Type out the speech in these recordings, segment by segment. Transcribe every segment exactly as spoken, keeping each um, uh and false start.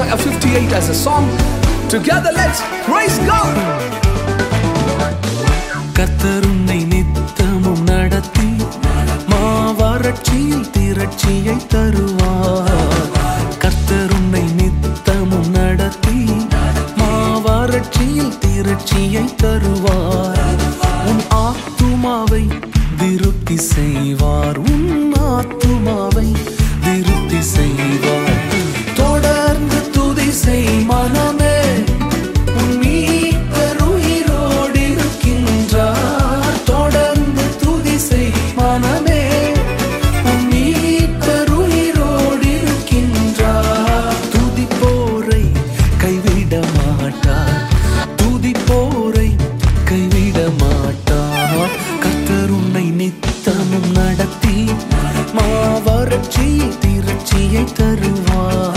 Isaiah fifty-eight as a song. Together let's praise God. கர்த்தர் உன்னை நித்தமும் நடத்தி மாவறட்சியில் திரட்சியை தருவார். கர்த்தர் உன்னை நித்தமும் நடத்தி மாவறட்சியில் திரட்சியை தருவார். உன் ஆத்துமாவை திருப்தி செய்வார். உன் ஆத்துமாவை திருப்தி செய்வார். தொடர்ந்து துதி செய் மனமே, உன் மீட்பர் உயிரோடு இருக்கின்றார். தொடர்ந்து துதி செய் மனமே, உன் மீட்பர் உயிரோடு இருக்கின்றார். துதிப்போரை கைவிட மாட்டார். துதிப்போரை கைவிட மாட்டார். கர்த்தர் உன்னை நித்தமும் நடத்தி மாவறட்சியில் திரட்சியை தருவார்.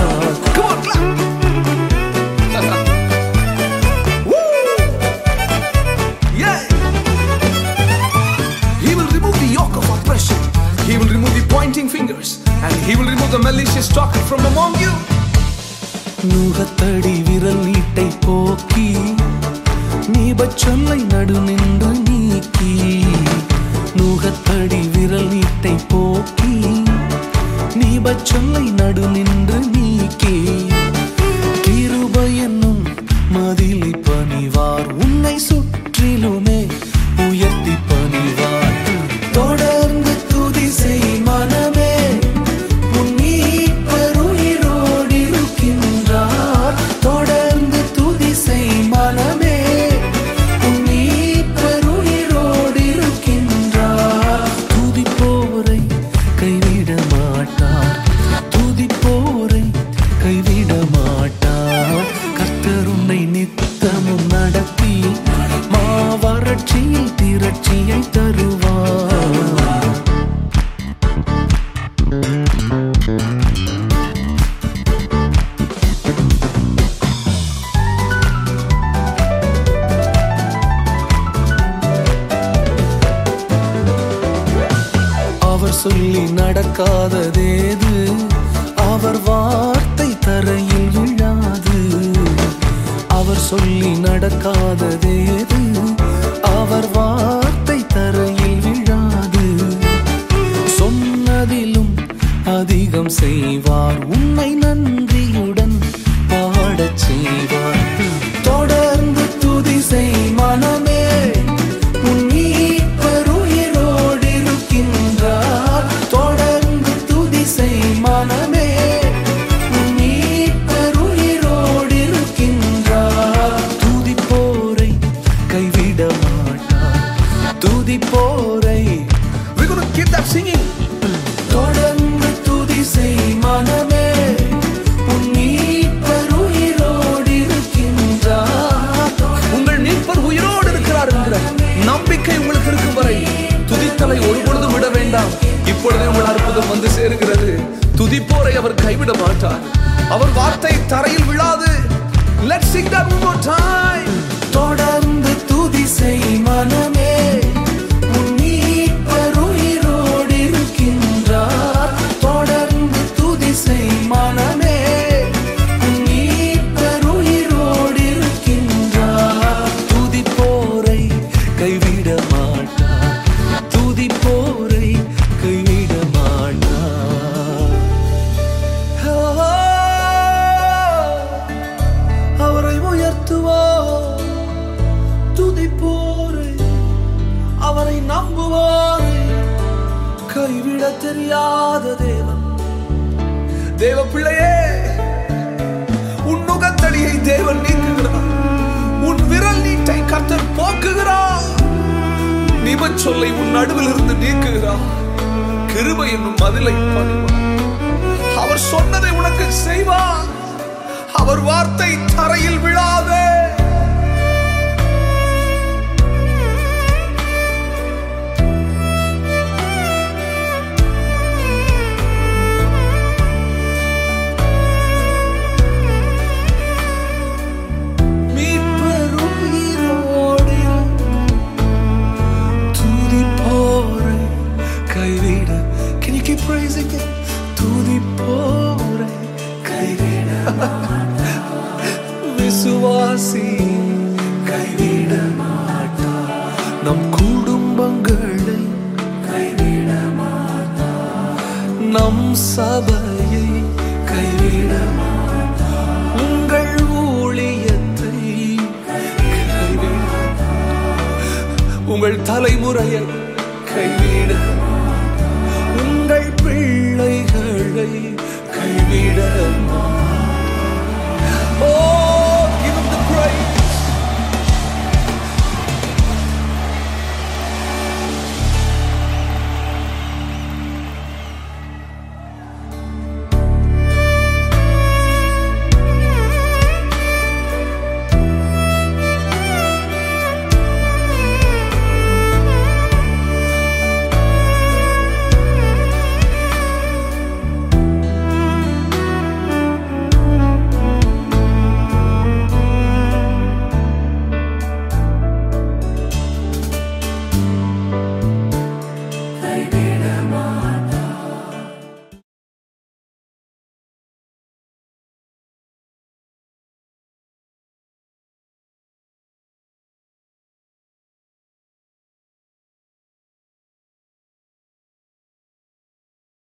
He will remove the pointing fingers and he will remove the malicious talk from among you. நுகத்தடி விரல் நீட்டை போக்கி நீபச்சொல்லை நடு நின்று நீக்கி. நுகத்தடி விரல் நீட்டை போக்கி நீபச்சொல்லை நடு நின்று நீக்கி. கிருபை என்னும் மதிலை பணிவார். உன்னை சுற்றிலுமே உயர்த்தி பணிவார். தொடர்ந்து துதி செய் மனமே, உன் மீட்பர் உயிரோடு இருக்கின்றார். தொடர்ந்து துதி செய் மனமே, உன் மீட்பர் உயிரோடு இருக்கின்றார். துதிப்போரை கைவிட மாட்டார். துதிப்போரை கைவிட மாட்டார். கர்த்தர் உன்னை நித்தமும் நடத்தி மாவறட்சியில் திரட்சியை தருவார். அவர் சொல்லி நடக்காததேது, அவர் வார்த்தை தரையில் விழாது. அவர் சொல்லி நடக்காததேது, அவர் வார்த்தை தரையில் விழாது. சொன்னதிலும் அதிகம் செய்வார். உன்னை நன்றியுடன் பாடச் செய்வார். தொடர்ந்து துதி செய் மனமே, உன் மீட்பர் உயிரோடு இருக்கின்றார். தொடர்ந்து துதி செய் மனமே, உன் மீட்பர் உயிரோடு இருக்கின்றார். துதிப்போரை கைவிட மாட்டார். துதிப்போரை. We're going to keep that singing. தொடர்ந்து துதி செய் மனமே, உன் மீட்பர் உயிரோடு இருக்கின்றார். உங்கள் மீட்பர் உயிரோடு இருக்கிறார் என்கிற நம்பிக்கை உங்களுக்கு இருக்கும் வரை துதித்தலை ஒருபொழுதும் விட வேண்டாம். இப்பொழுதே உங்கள் அற்புதம் வந்து சேருகிறது. துதிப்போரை அவர் கைவிட மாட்டார். அவர் வார்த்தை தரையில் விழாது. Let's sing that one more time. தொடர்ந்து துதி செய் மனமே, உன் மீட்பர் உயிரோடு இருக்கின்றார். தொடர்ந்து துதி செய் மனமே, உன் மீட்பர் உயிரோடு இருக்கின்றார். துதிப்போரை கைவிட மாட்டார். துதிப்போரை கைவிட மாட்டார். அவரை உயர்த்துவோம். துதிப்போரை, அவரை நம்புவோரை கைவிட தெரியாத தேவன். தேவ பிள்ளையே, உன் நுகத்தடியை தேவன் நீக்குகிறார். உன் விரல் நீட்டை கர்த்தர் போக்குகிறார். நிபச்சொல்லை உன் நடுவில் இருந்து நீக்குகிறார். கிருபை என்னும் மதிலை பணிவார். அவர் சொன்னதை உனக்கு செய்வார். அவர் வார்த்தை தரையில் விழாதே. praising Him. துதிப்போரை கைவிட உங்கள் தலைமுறையை கைவிட, உங்கள் பிள்ளைகளை கைவிட. ஓ